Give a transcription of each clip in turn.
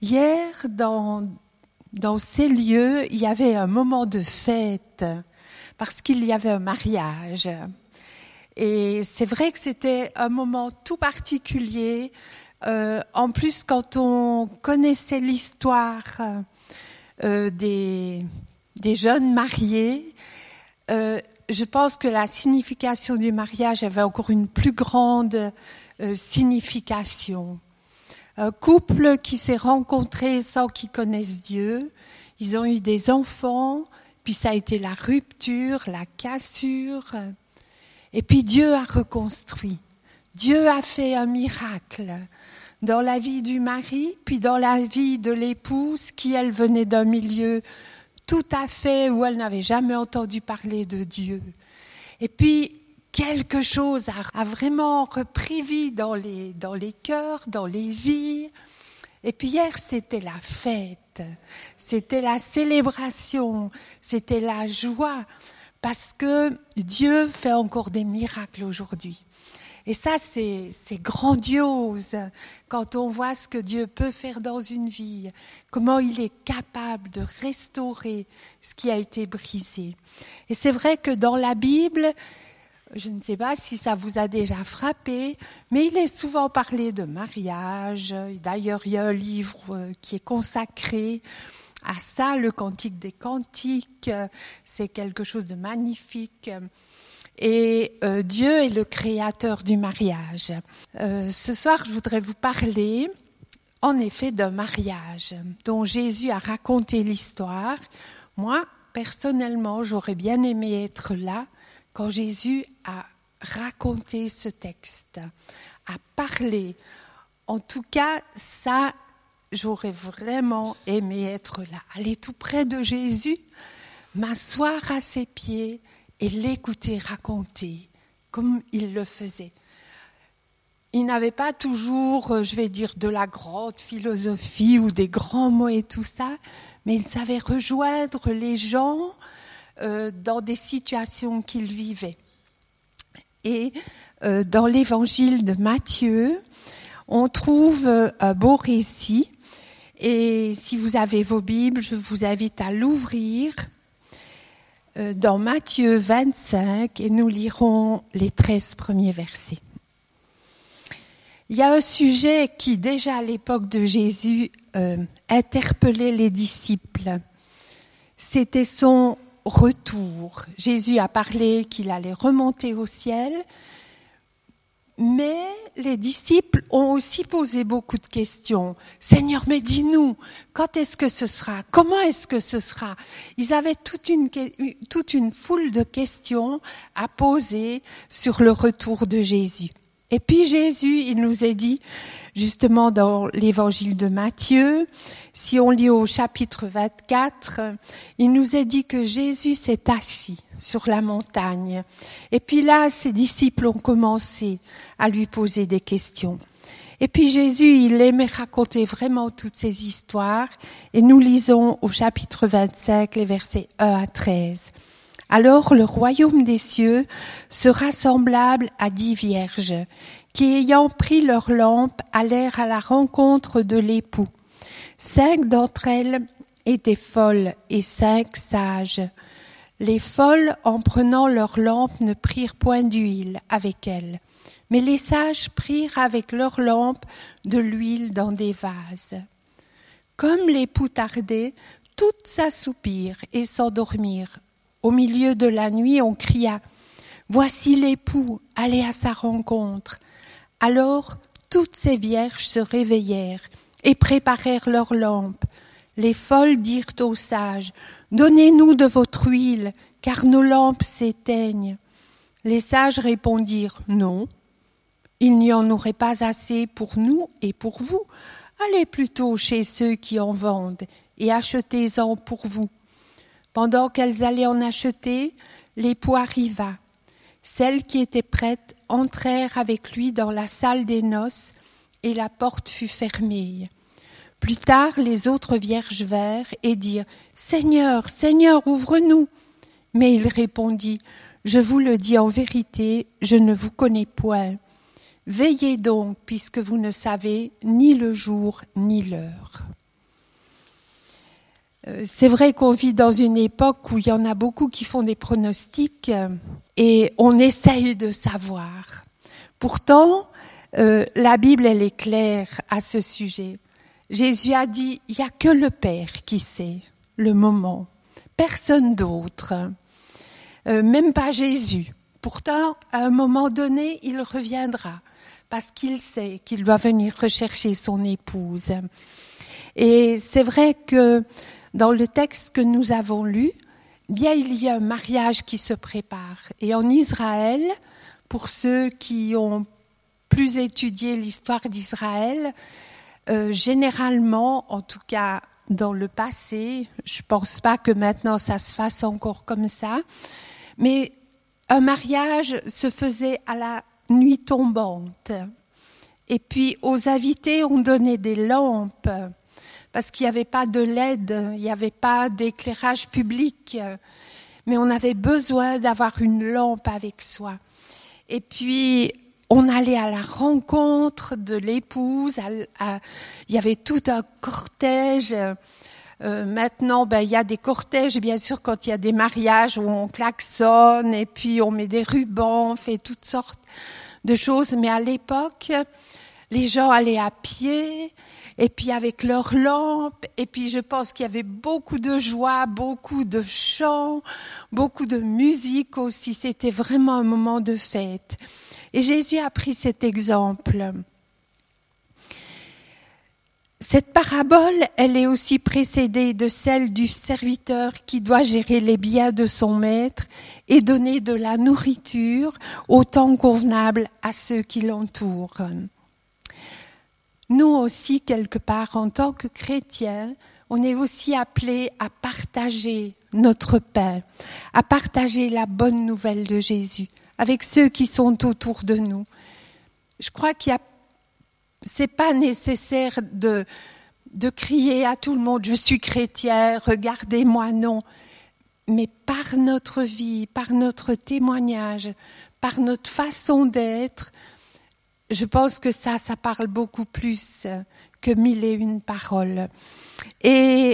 Hier, dans ces lieux, il y avait un moment de fête parce qu'il y avait un mariage. Et c'est vrai que c'était un moment tout particulier. En plus, quand on connaissait l'histoire des jeunes mariés, je pense que la signification du mariage avait encore une plus grande signification. Un couple qui s'est rencontré sans qu'ils connaissent Dieu, ils ont eu des enfants, puis ça a été la rupture, la cassure, et puis Dieu a reconstruit. Dieu a fait un miracle dans la vie du mari, puis dans la vie de l'épouse qui, elle, venait d'un milieu tout à fait où elle n'avait jamais entendu parler de Dieu. Et puis, quelque chose a vraiment repris vie dans les cœurs, dans les vies. Et puis hier, c'était la fête, c'était la célébration, c'était la joie, parce que Dieu fait encore des miracles aujourd'hui. Et ça, c'est grandiose quand on voit ce que Dieu peut faire dans une vie, comment il est capable de restaurer ce qui a été brisé. Et c'est vrai que dans la Bible, je ne sais pas si ça vous a déjà frappé, mais il est souvent parlé de mariage. D'ailleurs, il y a un livre qui est consacré à ça, le Cantique des Cantiques. C'est quelque chose de magnifique. Et Dieu est le créateur du mariage. Ce soir, je voudrais vous parler, en effet, d'un mariage dont Jésus a raconté l'histoire. Moi, personnellement, j'aurais bien aimé être là quand Jésus a raconté ce texte, a parlé. En tout cas, ça, j'aurais vraiment aimé être là. Aller tout près de Jésus, m'asseoir à ses pieds et l'écouter raconter comme il le faisait. Il n'avait pas toujours, je vais dire, de la grande philosophie ou des grands mots et tout ça, mais il savait rejoindre les gens dans des situations qu'il vivait. Et dans l'évangile de Matthieu, on trouve un beau récit. Et si vous avez vos Bibles, je vous invite à l'ouvrir dans Matthieu 25 et nous lirons les 13 premiers versets. Il y a un sujet qui, déjà à l'époque de Jésus, interpellait les disciples. C'était son retour. Jésus a parlé qu'il allait remonter au ciel, mais les disciples ont aussi posé beaucoup de questions. Seigneur, mais dis-nous, quand est-ce que ce sera? Comment est-ce que ce sera? Ils avaient toute une foule de questions à poser sur le retour de Jésus. Et puis Jésus, il nous est dit, justement dans l'évangile de Matthieu, si on lit au chapitre 24, il nous est dit que Jésus s'est assis sur la montagne. Et puis là, ses disciples ont commencé à lui poser des questions. Et puis Jésus, il aimait raconter vraiment toutes ces histoires. Et nous lisons au chapitre 25, les versets 1 à 13. Alors le royaume des cieux sera semblable à 10 vierges qui, ayant pris leurs lampes, allèrent à la rencontre de l'époux. 5 d'entre elles étaient folles et 5 sages. Les folles, en prenant leurs lampes, ne prirent point d'huile avec elles, mais les sages prirent avec leurs lampes de l'huile dans des vases. Comme l'époux tardait, toutes s'assoupirent et s'endormirent. Au milieu de la nuit, on cria « Voici l'époux, allez à sa rencontre !» Alors, toutes ces vierges se réveillèrent et préparèrent leurs lampes. Les folles dirent aux sages « Donnez-nous de votre huile, car nos lampes s'éteignent. » Les sages répondirent « Non, il n'y en aurait pas assez pour nous et pour vous. Allez plutôt chez ceux qui en vendent et achetez-en pour vous. » Pendant qu'elles allaient en acheter, l'époux arriva. Celles qui étaient prêtes entrèrent avec lui dans la salle des noces et la porte fut fermée. Plus tard, les autres vierges vinrent et dirent « Seigneur, Seigneur, ouvre-nous !» Mais il répondit « Je vous le dis en vérité, je ne vous connais point. Veillez donc, puisque vous ne savez ni le jour ni l'heure. » C'est vrai qu'on vit dans une époque où il y en a beaucoup qui font des pronostics et on essaye de savoir. Pourtant, la Bible, elle est claire à ce sujet. Jésus a dit, il n'y a que le Père qui sait le moment, personne d'autre, même pas Jésus. Pourtant, à un moment donné, il reviendra parce qu'il sait qu'il doit venir rechercher son épouse. Et c'est vrai que dans le texte que nous avons lu, bien il y a un mariage qui se prépare. Et en Israël, pour ceux qui ont plus étudié l'histoire d'Israël, généralement, en tout cas dans le passé, je pense pas que maintenant ça se fasse encore comme ça, mais un mariage se faisait à la nuit tombante. Et puis aux invités, on donnait des lampes, parce qu'il n'y avait pas de LED, il n'y avait pas d'éclairage public, mais on avait besoin d'avoir une lampe avec soi. Et puis on allait à la rencontre de l'épouse, il y avait tout un cortège. Maintenant, il y a des cortèges, bien sûr, quand il y a des mariages où on klaxonne et puis on met des rubans, on fait toutes sortes de choses. Mais à l'époque, les gens allaient à pied et puis avec leurs lampes. Et puis je pense qu'il y avait beaucoup de joie, beaucoup de chants, beaucoup de musique aussi. C'était vraiment un moment de fête. Et Jésus a pris cet exemple. Cette parabole, elle est aussi précédée de celle du serviteur qui doit gérer les biens de son maître et donner de la nourriture au temps convenable à ceux qui l'entourent. Nous aussi, quelque part, en tant que chrétiens, on est aussi appelés à partager notre pain, à partager la bonne nouvelle de Jésus avec ceux qui sont autour de nous. Je crois c'est pas nécessaire de crier à tout le monde « je suis chrétien, regardez-moi », non. Mais par notre vie, par notre témoignage, par notre façon d'être, je pense que ça parle beaucoup plus que 1001 paroles. Et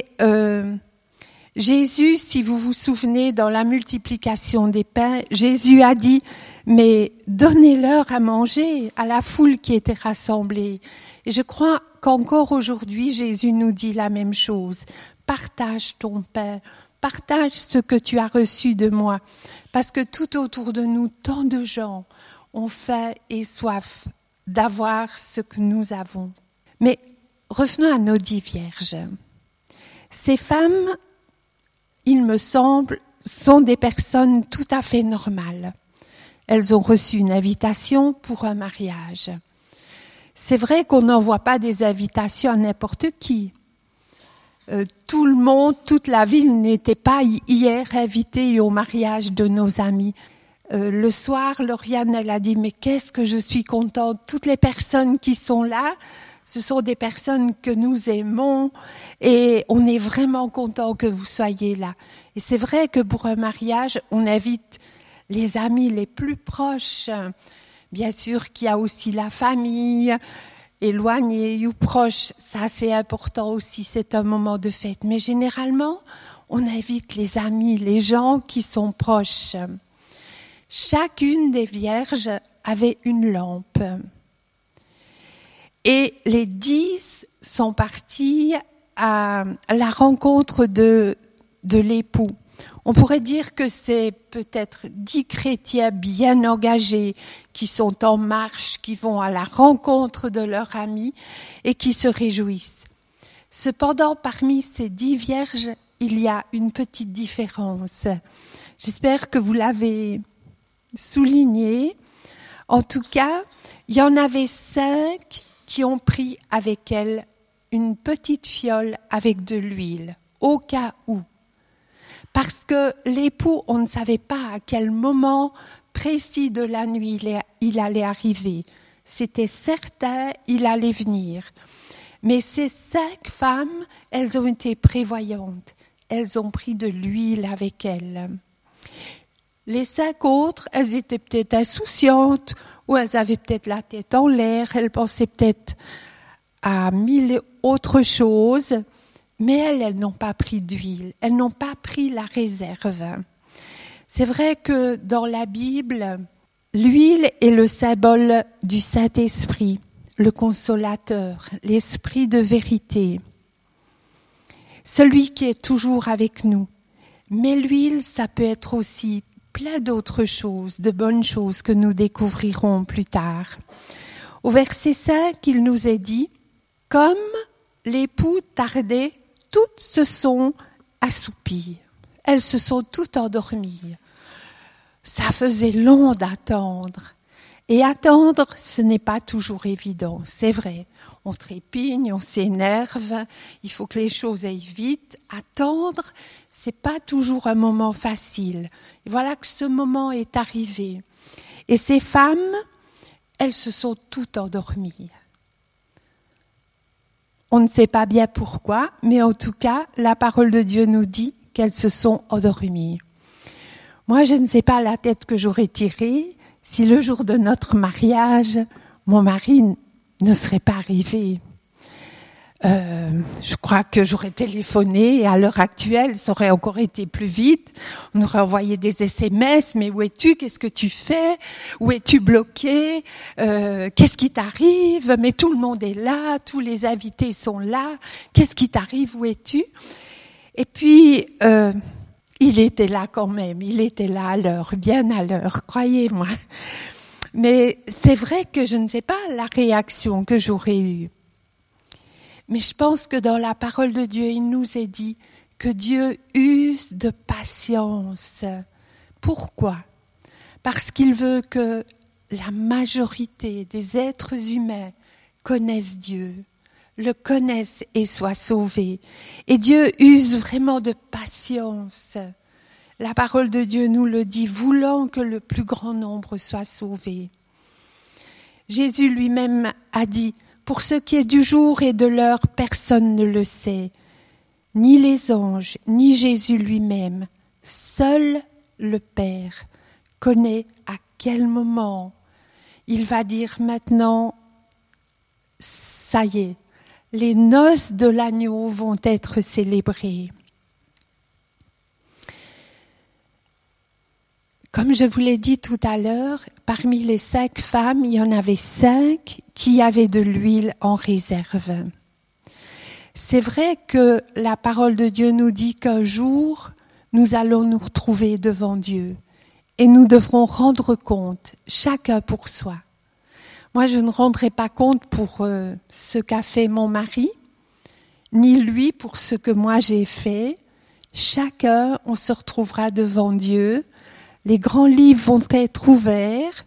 Jésus, si vous vous souvenez, dans la multiplication des pains, Jésus a dit « mais donnez-leur à manger à la foule qui était rassemblée ». Et je crois qu'encore aujourd'hui, Jésus nous dit la même chose. Partage ton pain, partage ce que tu as reçu de moi. Parce que tout autour de nous, tant de gens ont faim et soif d'avoir ce que nous avons. Mais revenons à nos 10 vierges. Ces femmes, il me semble, sont des personnes tout à fait normales. Elles ont reçu une invitation pour un mariage. C'est vrai qu'on n'envoie pas des invitations à n'importe qui. Tout le monde, toute la ville n'était pas hier invitée au mariage de nos amis. Le soir, Lauriane, elle a dit « mais qu'est-ce que je suis contente ! Toutes les personnes qui sont là, ce sont des personnes que nous aimons et on est vraiment content que vous soyez là. » Et c'est vrai que pour un mariage, on invite les amis les plus proches. Bien sûr qu'il y a aussi la famille, éloignée ou proche. Ça, c'est important aussi, c'est un moment de fête. Mais généralement, on invite les amis, les gens qui sont proches. Chacune des vierges avait une lampe. Et les 10 sont partis à la rencontre de l'époux. On pourrait dire que c'est peut-être 10 chrétiens bien engagés qui sont en marche, qui vont à la rencontre de leur ami et qui se réjouissent. Cependant, parmi ces 10 vierges, il y a une petite différence. J'espère que vous l'avez souligné. En tout cas, il y en avait 5 qui ont pris avec elles une petite fiole avec de l'huile, au cas où. Parce que l'époux, on ne savait pas à quel moment précis de la nuit il allait arriver. C'était certain, il allait venir. Mais ces 5 femmes, elles ont été prévoyantes. Elles ont pris de l'huile avec elles. Les 5 autres, elles étaient peut-être insouciantes, ou elles avaient peut-être la tête en l'air, elles pensaient peut-être à 1000 autres choses. Mais elles n'ont pas pris d'huile, elles n'ont pas pris la réserve. C'est vrai que dans la Bible, l'huile est le symbole du Saint-Esprit, le consolateur, l'esprit de vérité, celui qui est toujours avec nous. Mais l'huile, ça peut être aussi plein d'autres choses, de bonnes choses que nous découvrirons plus tard. Au verset 5, il nous est dit « Comme l'époux tardait, toutes se sont assoupies. » Elles se sont toutes endormies. Ça faisait long d'attendre. Et attendre, ce n'est pas toujours évident, c'est vrai. On trépigne, on s'énerve, il faut que les choses aillent vite. Attendre, c'est pas toujours un moment facile. Et voilà que ce moment est arrivé. Et ces femmes, elles se sont toutes endormies. On ne sait pas bien pourquoi, mais en tout cas, la parole de Dieu nous dit qu'elles se sont endormies. Moi, je ne sais pas la tête que j'aurais tirée si le jour de notre mariage, mon mari ne serait pas arrivé. Je crois que j'aurais téléphoné et à l'heure actuelle, ça aurait encore été plus vite. On aurait envoyé des SMS, mais où es-tu? Qu'est-ce que tu fais? Où es-tu bloqué? Qu'est-ce qui t'arrive? Mais tout le monde est là, tous les invités sont là. Qu'est-ce qui t'arrive? Où es-tu? Et puis, il était là quand même, il était là à l'heure, bien à l'heure, croyez-moi. Mais c'est vrai que je ne sais pas la réaction que j'aurais eue. Mais je pense que dans la parole de Dieu, il nous est dit que Dieu use de patience. Pourquoi? Parce qu'il veut que la majorité des êtres humains connaissent Dieu, le connaissent et soient sauvés. Et Dieu use vraiment de patience. La parole de Dieu nous le dit, voulant que le plus grand nombre soit sauvé. Jésus lui-même a dit, pour ce qui est du jour et de l'heure, personne ne le sait, ni les anges, ni Jésus lui-même. Seul le Père connaît à quel moment il va dire maintenant, ça y est, les noces de l'agneau vont être célébrées. Comme je vous l'ai dit tout à l'heure, parmi les 5 femmes, il y en avait 5 qui avaient de l'huile en réserve. C'est vrai que la parole de Dieu nous dit qu'un jour, nous allons nous retrouver devant Dieu et nous devrons rendre compte, chacun pour soi. Moi, je ne rendrai pas compte pour ce qu'a fait mon mari, ni lui pour ce que moi j'ai fait. Chacun, on se retrouvera devant Dieu. Les grands livres vont être ouverts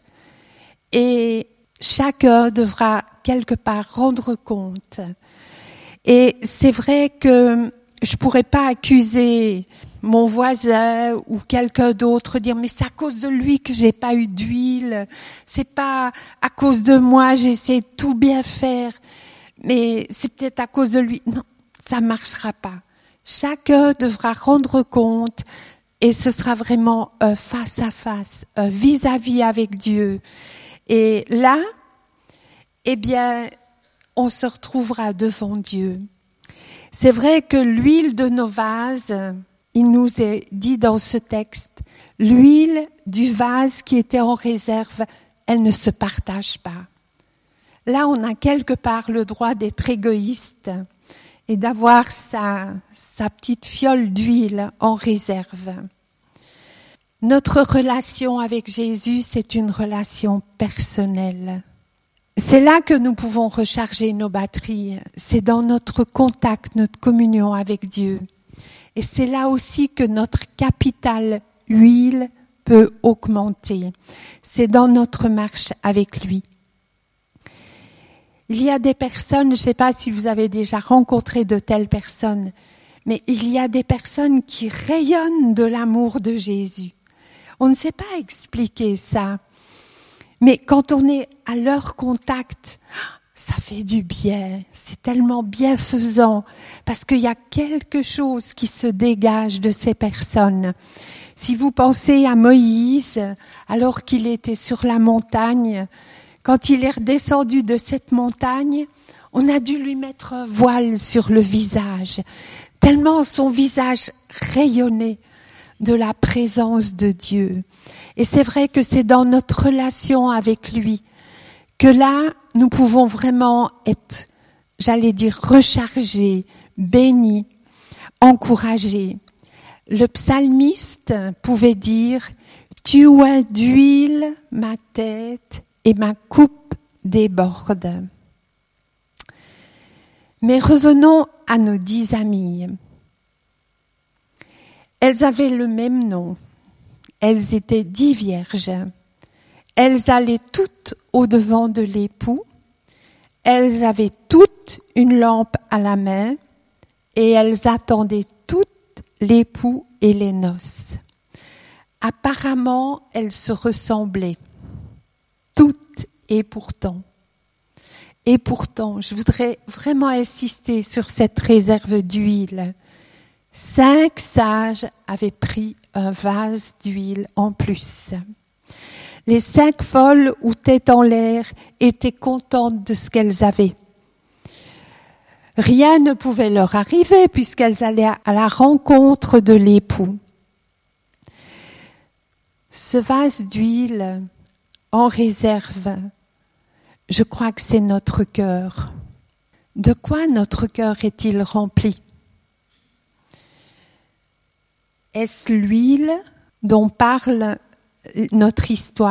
et chacun devra quelque part rendre compte. Et c'est vrai que je pourrais pas accuser mon voisin ou quelqu'un d'autre, dire mais c'est à cause de lui que j'ai pas eu d'huile, c'est pas à cause de moi, j'ai essayé de tout bien faire, mais c'est peut-être à cause de lui. Non, ça marchera pas. Chacun devra rendre compte. Et ce sera vraiment face à face, vis-à-vis avec Dieu. Et là, eh bien, on se retrouvera devant Dieu. C'est vrai que l'huile de nos vases, il nous est dit dans ce texte, l'huile du vase qui était en réserve, elle ne se partage pas. Là, on a quelque part le droit d'être égoïste et d'avoir sa petite fiole d'huile en réserve. Notre relation avec Jésus, c'est une relation personnelle. C'est là que nous pouvons recharger nos batteries. C'est dans notre contact, notre communion avec Dieu. Et c'est là aussi que notre capital huile peut augmenter. C'est dans notre marche avec lui. Il y a des personnes, je ne sais pas si vous avez déjà rencontré de telles personnes, mais il y a des personnes qui rayonnent de l'amour de Jésus. On ne sait pas expliquer ça, mais quand on est à leur contact, ça fait du bien, c'est tellement bienfaisant, parce qu'il y a quelque chose qui se dégage de ces personnes. Si vous pensez à Moïse, alors qu'il était sur la montagne, quand il est redescendu de cette montagne, On a dû lui mettre un voile sur le visage, tellement son visage rayonnait de la présence de Dieu. Et c'est vrai que c'est dans notre relation avec lui que là, nous pouvons vraiment être, j'allais dire, rechargés, bénis, encouragés. Le psalmiste pouvait dire « Tu oins d'huile ma tête et ma coupe déborde ». Mais revenons à nos 10 amies. Elles avaient le même nom. Elles étaient 10 vierges. Elles allaient toutes au-devant de l'époux. Elles avaient toutes une lampe à la main et elles attendaient toutes l'époux et les noces. Apparemment, elles se ressemblaient. Toutes et pourtant. Et pourtant, je voudrais vraiment insister sur cette réserve d'huile. 5 sages avaient pris un vase d'huile en plus. Les 5 folles ou têtes en l'air étaient contentes de ce qu'elles avaient. Rien ne pouvait leur arriver puisqu'elles allaient à la rencontre de l'époux. Ce vase d'huile en réserve, je crois que c'est notre cœur. De quoi notre cœur est-il rempli ? Est-ce l'huile dont parle notre histoire ?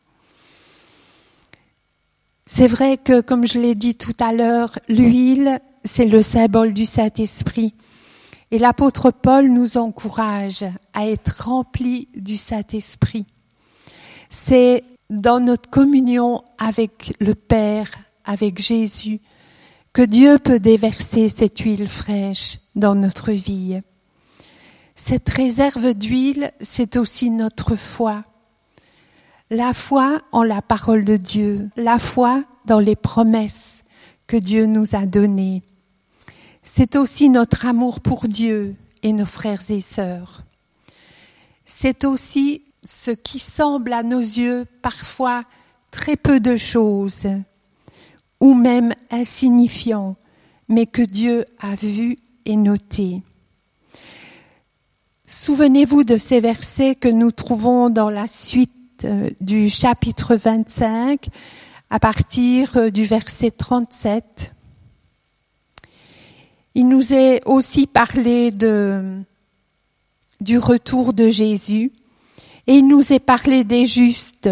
C'est vrai que, comme je l'ai dit tout à l'heure, l'huile, c'est le symbole du Saint-Esprit. Et l'apôtre Paul nous encourage à être remplis du Saint-Esprit. C'est dans notre communion avec le Père, avec Jésus, que Dieu peut déverser cette huile fraîche dans notre vie. Cette réserve d'huile, c'est aussi notre foi. La foi en la parole de Dieu, la foi dans les promesses que Dieu nous a données. C'est aussi notre amour pour Dieu et nos frères et sœurs. C'est aussi ce qui semble à nos yeux parfois très peu de choses, ou même insignifiant, mais que Dieu a vu et noté. Souvenez-vous de ces versets que nous trouvons dans la suite du chapitre 25, à partir du verset 37. Il nous est aussi parlé du retour de Jésus, et il nous est parlé des justes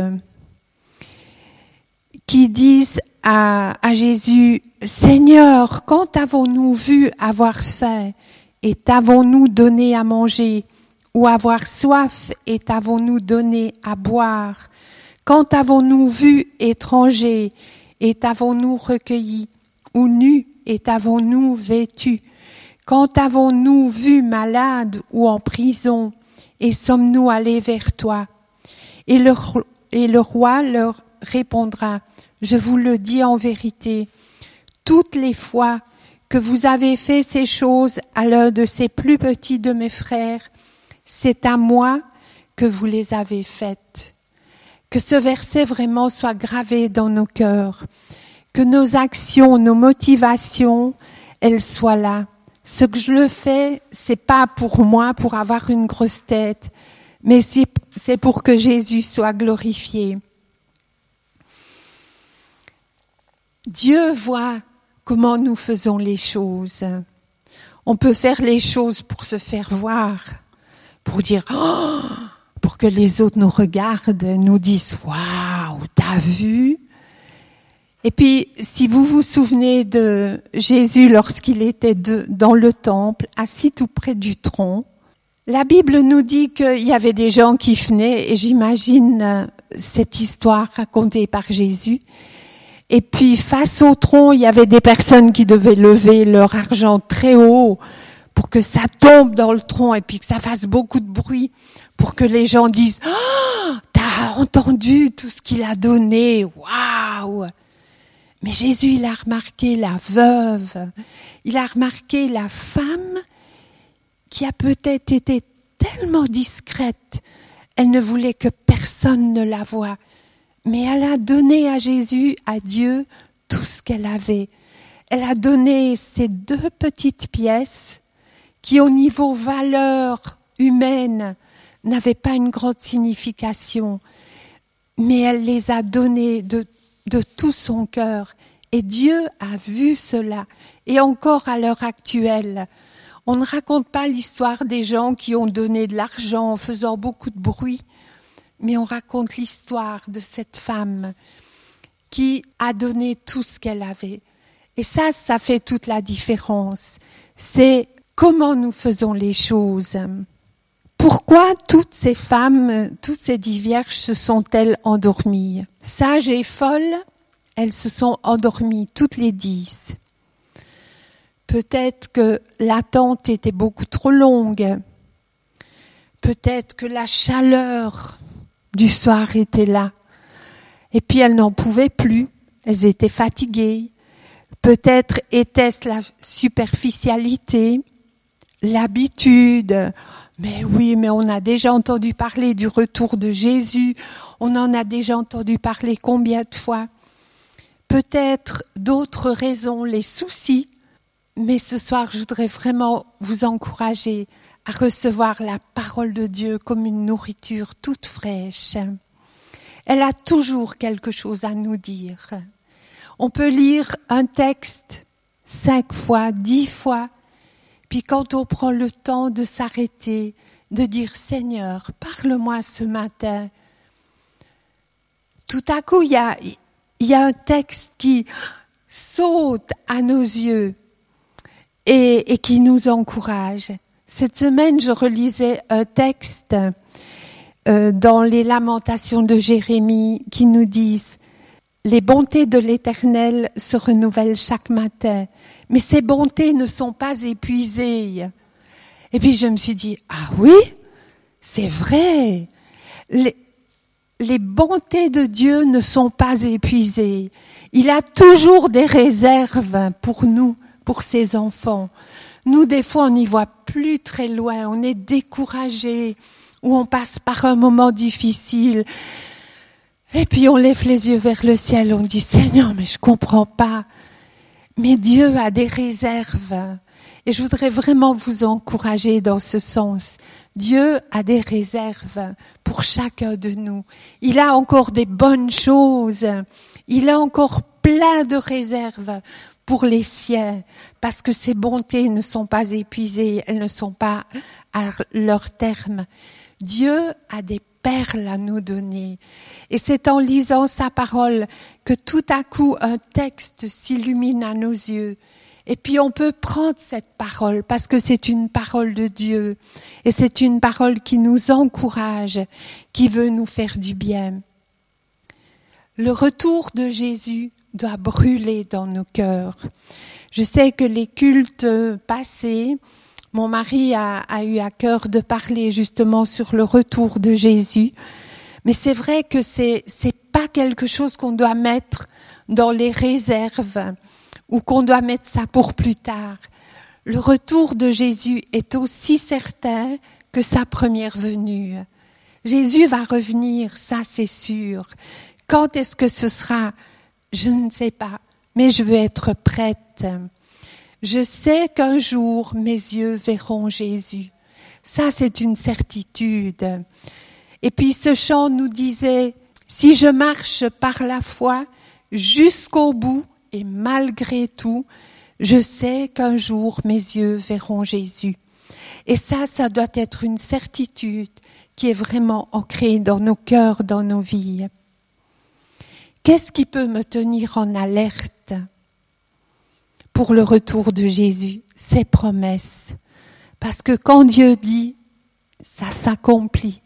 qui disent à Jésus, « Seigneur, quand avons-nous vu avoir faim et t'avons-nous donné à manger, ou avoir soif et t'avons-nous donné à boire? Quand avons-nous vu étranger et t'avons-nous recueilli, ou nu et t'avons-nous vêtu? Quand avons-nous vu malade ou en prison et sommes-nous allés vers toi? » Et le roi leur répondra, « Je vous le dis en vérité, toutes les fois que vous avez fait ces choses à l'un de ces plus petits de mes frères, c'est à moi que vous les avez faites. » Que ce verset vraiment soit gravé dans nos cœurs, que nos actions, nos motivations, elles soient là. Ce que je le fais, c'est pas pour moi, pour avoir une grosse tête, mais c'est pour que Jésus soit glorifié. Dieu voit comment nous faisons les choses. On peut faire les choses pour se faire voir, pour dire « Oh !» pour que les autres nous regardent, nous disent « Waouh, t'as vu ?» Et puis, si vous vous souvenez de Jésus lorsqu'il était dans le temple, assis tout près du tronc, la Bible nous dit qu'il y avait des gens qui venaient, et j'imagine cette histoire racontée par Jésus. Et puis, face au tronc, il y avait des personnes qui devaient lever leur argent très haut pour que ça tombe dans le tronc et puis que ça fasse beaucoup de bruit pour que les gens disent « Oh, t'as entendu tout ce qu'il a donné, waouh !» Mais Jésus, il a remarqué la veuve, il a remarqué la femme qui a peut-être été tellement discrète, elle ne voulait que personne ne la voie. Mais elle a donné à Jésus, à Dieu, tout ce qu'elle avait. Elle a donné ces 2 petites pièces qui, au niveau valeur humaine, n'avaient pas une grande signification, mais elle les a données de tout son cœur. Et Dieu a vu cela. Et encore à l'heure actuelle, on ne raconte pas l'histoire des gens qui ont donné de l'argent en faisant beaucoup de bruit, mais on raconte l'histoire de cette femme qui a donné tout ce qu'elle avait. Et ça fait toute la différence. C'est comment nous faisons les choses. Pourquoi toutes ces femmes, toutes ces 10 vierges se sont-elles endormies? Sages et folles, elles se sont endormies toutes les 10. Peut-être que l'attente était beaucoup trop longue. Peut-être que la chaleur du soir était là. Et puis elles n'en pouvaient plus. Elles étaient fatiguées. Peut-être était-ce la superficialité, l'habitude. Mais oui, mais on a déjà entendu parler du retour de Jésus. On en a déjà entendu parler combien de fois? Peut-être d'autres raisons, les soucis. Mais ce soir, je voudrais vraiment vous encourager à recevoir la parole de Dieu comme une nourriture toute fraîche. Elle a toujours quelque chose à nous dire. On peut lire un texte 5 fois, 10 fois, puis quand on prend le temps de s'arrêter, de dire « Seigneur, parle-moi ce matin », tout à coup, il y a un texte qui saute à nos yeux et qui nous encourage. Cette semaine, je relisais un texte dans les Lamentations de Jérémie qui nous disent « Les bontés de l'Éternel se renouvellent chaque matin, mais ces bontés ne sont pas épuisées. » Et puis je me suis dit « Ah oui, c'est vrai, les bontés de Dieu ne sont pas épuisées. Il a toujours des réserves pour nous, pour ses enfants. » Nous, des fois, on n'y voit plus très loin, on est découragé, ou on passe par un moment difficile. Et puis on lève les yeux vers le ciel, on dit « Seigneur, mais je comprends pas. » Mais Dieu a des réserves. Et je voudrais vraiment vous encourager dans ce sens. Dieu a des réserves pour chacun de nous. Il a encore des bonnes choses. Il a encore plein de réserves pour les siens, parce que ses bontés ne sont pas épuisées, elles ne sont pas à leur terme. Dieu a des perles à nous donner. Et c'est en lisant sa parole que tout à coup un texte s'illumine à nos yeux. Et puis on peut prendre cette parole parce que c'est une parole de Dieu. Et c'est une parole qui nous encourage, qui veut nous faire du bien. Le retour de Jésus doit brûler dans nos cœurs. Je sais que les cultes passés, mon mari a eu à cœur de parler justement sur le retour de Jésus. Mais c'est vrai que c'est pas quelque chose qu'on doit mettre dans les réserves ou qu'on doit mettre ça pour plus tard. Le retour de Jésus est aussi certain que sa première venue. Jésus va revenir, ça c'est sûr. Quand est-ce que ce sera? Je ne sais pas, mais je veux être prête. Je sais qu'un jour, mes yeux verront Jésus. Ça, c'est une certitude. Et puis, ce chant nous disait, si je marche par la foi jusqu'au bout et malgré tout, je sais qu'un jour, mes yeux verront Jésus. Et ça doit être une certitude qui est vraiment ancrée dans nos cœurs, dans nos vies. Qu'est-ce qui peut me tenir en alerte pour le retour de Jésus? Ses promesses. Parce que quand Dieu dit, ça s'accomplit.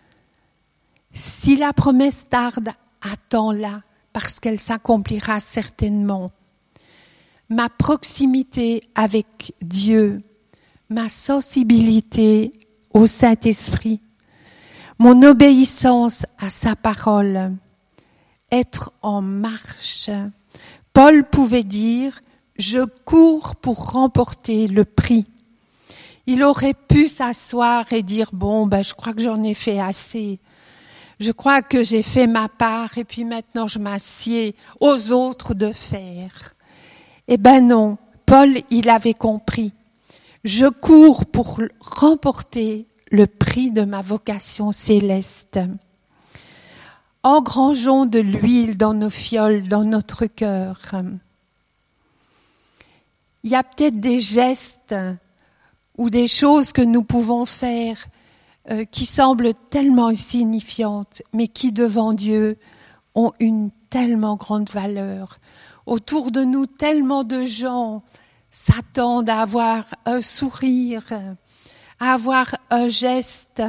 Si la promesse tarde, attends-la, parce qu'elle s'accomplira certainement. Ma proximité avec Dieu, ma sensibilité au Saint-Esprit, mon obéissance à sa parole, être en marche. Paul pouvait dire « Je cours pour remporter le prix ». Il aurait pu s'asseoir et dire « Bon, je crois que j'en ai fait assez. Je crois que j'ai fait ma part et puis maintenant je m'assieds aux autres de faire. » Eh ben non, Paul, il avait compris. Je cours pour remporter le prix de ma vocation céleste. Engrangeons de l'huile dans nos fioles, dans notre cœur. Il y a peut-être des gestes ou des choses que nous pouvons faire qui semblent tellement insignifiantes, mais qui devant Dieu ont une tellement grande valeur. Autour de nous, tellement de gens s'attendent à avoir un sourire, à avoir un geste.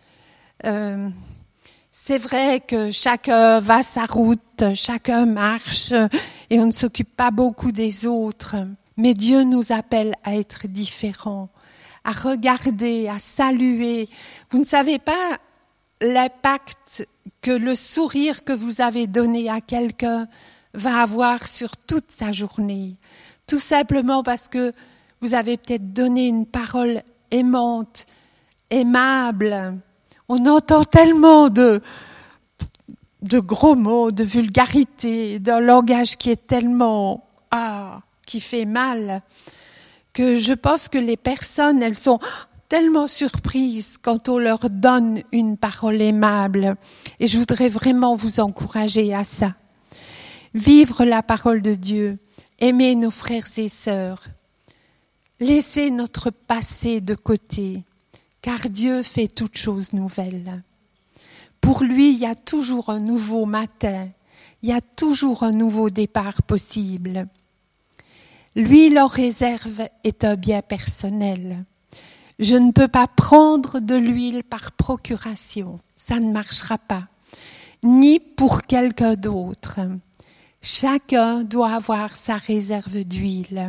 C'est vrai que chacun va sa route, chacun marche et on ne s'occupe pas beaucoup des autres. Mais Dieu nous appelle à être différents, à regarder, à saluer. Vous ne savez pas l'impact que le sourire que vous avez donné à quelqu'un va avoir sur toute sa journée. Tout simplement parce que vous avez peut-être donné une parole aimante, aimable. On entend tellement de gros mots, de vulgarité, d'un langage qui est tellement qui fait mal, que je pense que les personnes, elles sont tellement surprises quand on leur donne une parole aimable. Et je voudrais vraiment vous encourager à ça. Vivre la parole de Dieu, aimer nos frères et sœurs, laisser notre passé de côté, car Dieu fait toutes choses nouvelles. Pour lui, il y a toujours un nouveau matin, il y a toujours un nouveau départ possible. L'huile en réserve est un bien personnel. Je ne peux pas prendre de l'huile par procuration, ça ne marchera pas, ni pour quelqu'un d'autre. Chacun doit avoir sa réserve d'huile.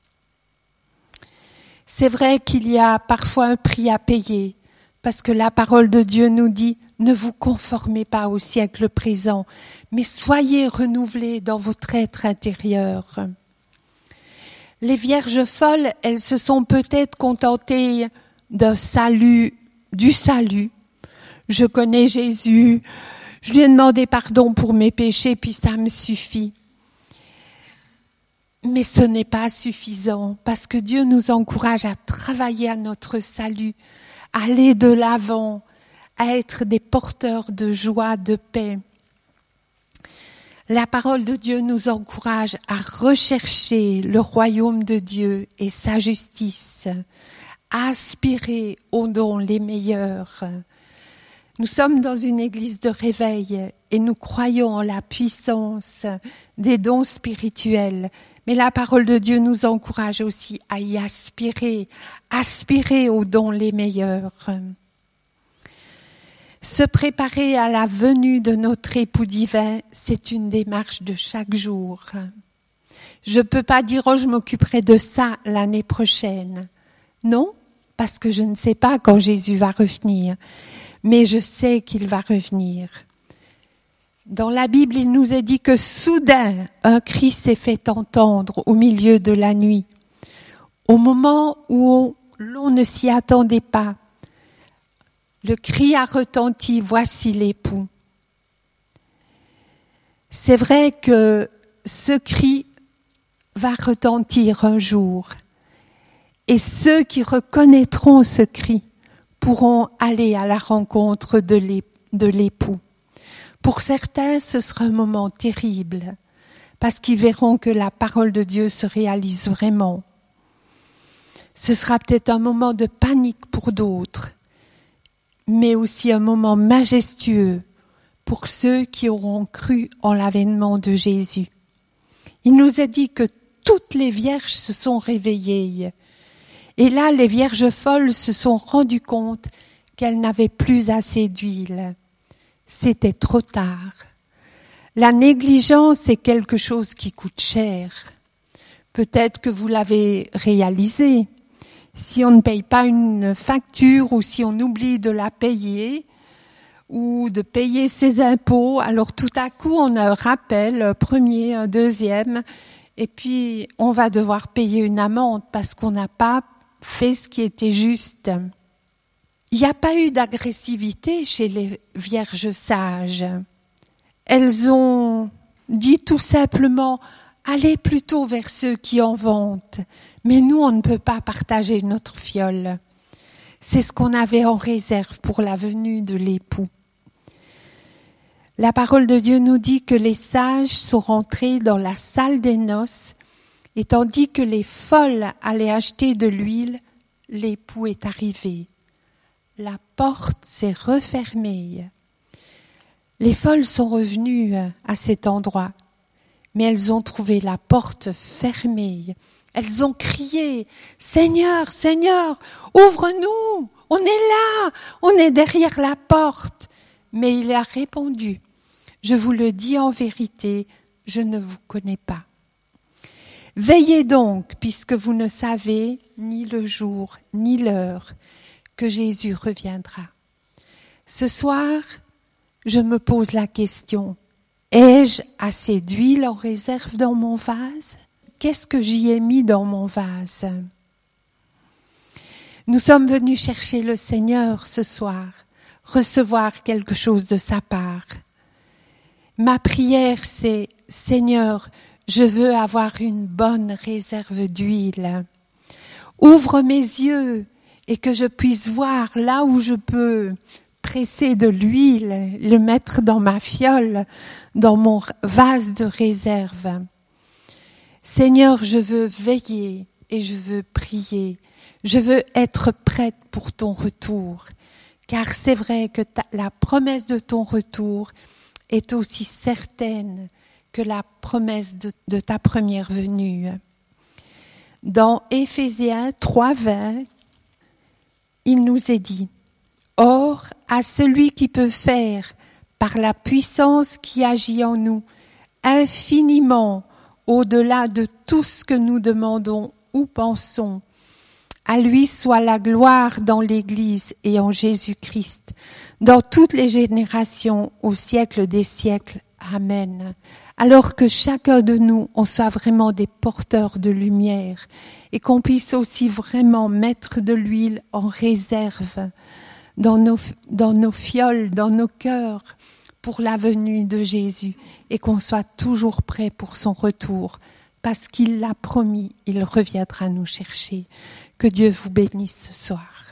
C'est vrai qu'il y a parfois un prix à payer, parce que la parole de Dieu nous dit « Ne vous conformez pas au siècle présent, mais soyez renouvelés dans votre être intérieur. » Les vierges folles, elles se sont peut-être contentées du salut. Je connais Jésus, je lui ai demandé pardon pour mes péchés, puis ça me suffit. Mais ce n'est pas suffisant, parce que Dieu nous encourage à travailler à notre salut, à aller de l'avant, à être des porteurs de joie, de paix. La parole de Dieu nous encourage à rechercher le royaume de Dieu et sa justice, à aspirer aux dons les meilleurs. Nous sommes dans une église de réveil et nous croyons en la puissance des dons spirituels. Mais la parole de Dieu nous encourage aussi à y aspirer aux dons les meilleurs. Se préparer à la venue de notre époux divin, c'est une démarche de chaque jour. Je ne peux pas dire « Oh, je m'occuperai de ça l'année prochaine ». Non, parce que je ne sais pas quand Jésus va revenir, mais je sais qu'il va revenir. Dans la Bible, il nous est dit que soudain, un cri s'est fait entendre au milieu de la nuit, au moment où l'on ne s'y attendait pas. Le cri a retenti, voici l'époux. C'est vrai que ce cri va retentir un jour. Et ceux qui reconnaîtront ce cri pourront aller à la rencontre de l'époux. Pour certains, ce sera un moment terrible, parce qu'ils verront que la parole de Dieu se réalise vraiment. Ce sera peut-être un moment de panique pour d'autres, mais aussi un moment majestueux pour ceux qui auront cru en l'avènement de Jésus. Il nous a dit que toutes les vierges se sont réveillées. Et là, les vierges folles se sont rendues compte qu'elles n'avaient plus assez d'huile. C'était trop tard. La négligence est quelque chose qui coûte cher. Peut-être que vous l'avez réalisé. Si on ne paye pas une facture ou si on oublie de la payer ou de payer ses impôts, alors tout à coup on a un rappel, un premier, un deuxième, et puis on va devoir payer une amende parce qu'on n'a pas fait ce qui était juste. Il n'y a pas eu d'agressivité chez les vierges sages. Elles ont dit tout simplement Allez plutôt vers ceux qui en vantent. Mais nous, on ne peut pas partager notre fiole. C'est ce qu'on avait en réserve pour la venue de l'époux. La parole de Dieu nous dit que les sages sont rentrés dans la salle des noces, et tandis que les folles allaient acheter de l'huile, l'époux est arrivé. La porte s'est refermée. Les folles sont revenues à cet endroit, mais elles ont trouvé la porte fermée. Elles ont crié « Seigneur, Seigneur, ouvre-nous, on est là, on est derrière la porte. » Mais il a répondu « Je vous le dis en vérité, je ne vous connais pas. Veillez donc, puisque vous ne savez ni le jour ni l'heure que Jésus reviendra. » Ce soir, je me pose la question, ai-je assez d'huile en réserve dans mon vase ? Qu'est-ce que j'y ai mis dans mon vase ? Nous sommes venus chercher le Seigneur ce soir, recevoir quelque chose de sa part. Ma prière, c'est « Seigneur, je veux avoir une bonne réserve d'huile. Ouvre mes yeux et que je puisse voir là où je peux presser de l'huile, le mettre dans ma fiole, dans mon vase de réserve. Seigneur, je veux veiller et je veux prier. Je veux être prête pour ton retour. Car c'est vrai que la promesse de ton retour est aussi certaine que la promesse de ta première venue. Dans Éphésiens 3:20, il nous est dit « Or, à celui qui peut faire, par la puissance qui agit en nous, infiniment au-delà de tout ce que nous demandons ou pensons, à lui soit la gloire dans l'Église et en Jésus-Christ, dans toutes les générations, au siècle des siècles. Amen. » Alors que chacun de nous, on soit vraiment des porteurs de lumière et qu'on puisse aussi vraiment mettre de l'huile en réserve dans nos fioles, dans nos cœurs pour la venue de Jésus et qu'on soit toujours prêt pour son retour parce qu'il l'a promis, il reviendra nous chercher. Que Dieu vous bénisse ce soir.